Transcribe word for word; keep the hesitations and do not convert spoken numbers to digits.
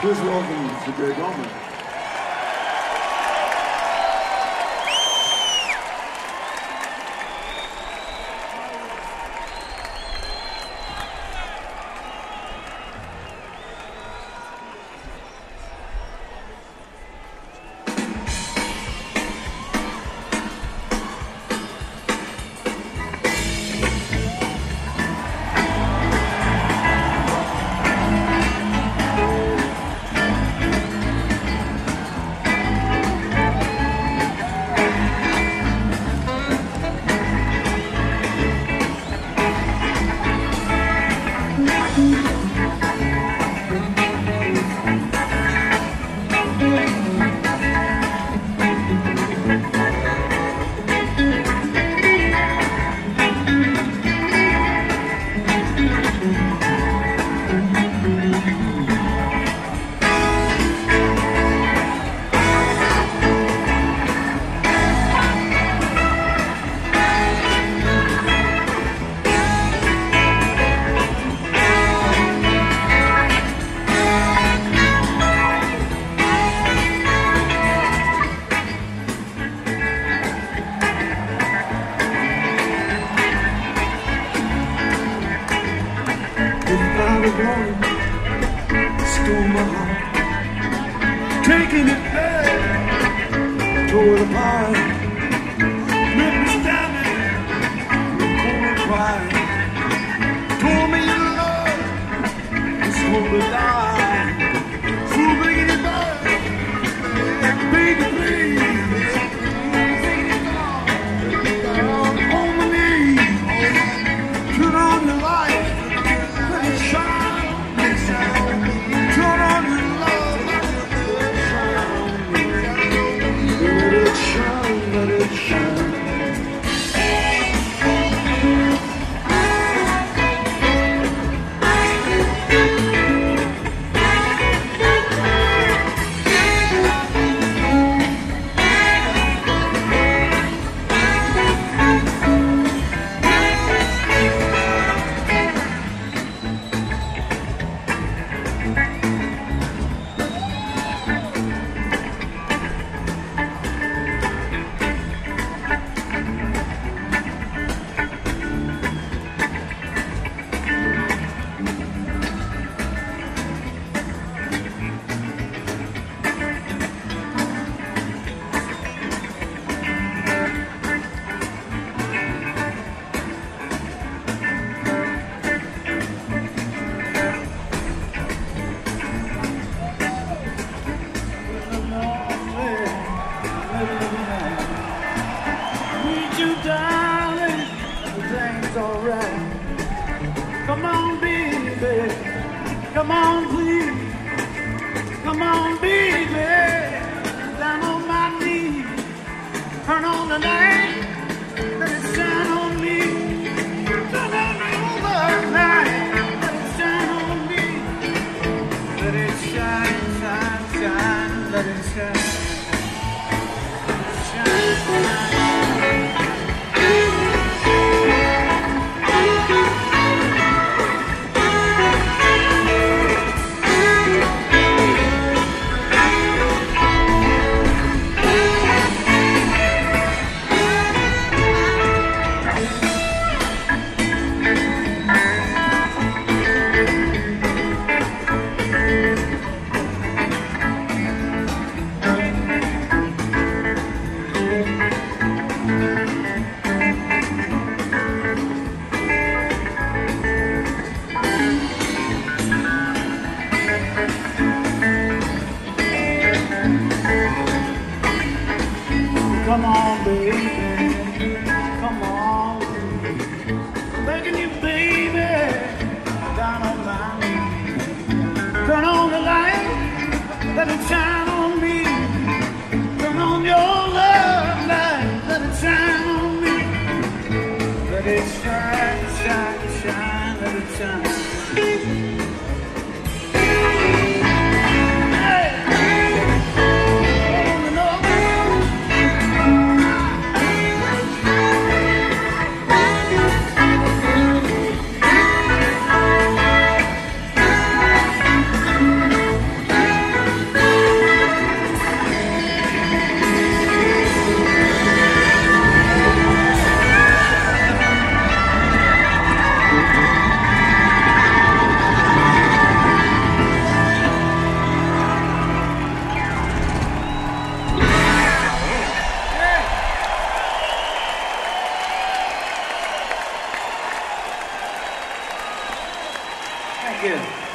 Please welcome to Greg Allman. Stole my heart, taking it back, tore it apart, left me standing, cold crying, told me your love was slowly dying, so big it back, baby please, on my knees, turn on the light, let it shine. Let it shine. Alright, come on, baby, come on, please, come on, baby, down on my knees, turn on the light, let it shine on me, turn on the light, let it shine on me, let it shine, shine, shine, let it shine, shine, shine. Come on, baby, come on, begging you, baby, down on my knees. Turn on the light, let it shine on me. Turn on your love light, let it shine on me. Let it shine, shine, shine, let it shine. Thank you.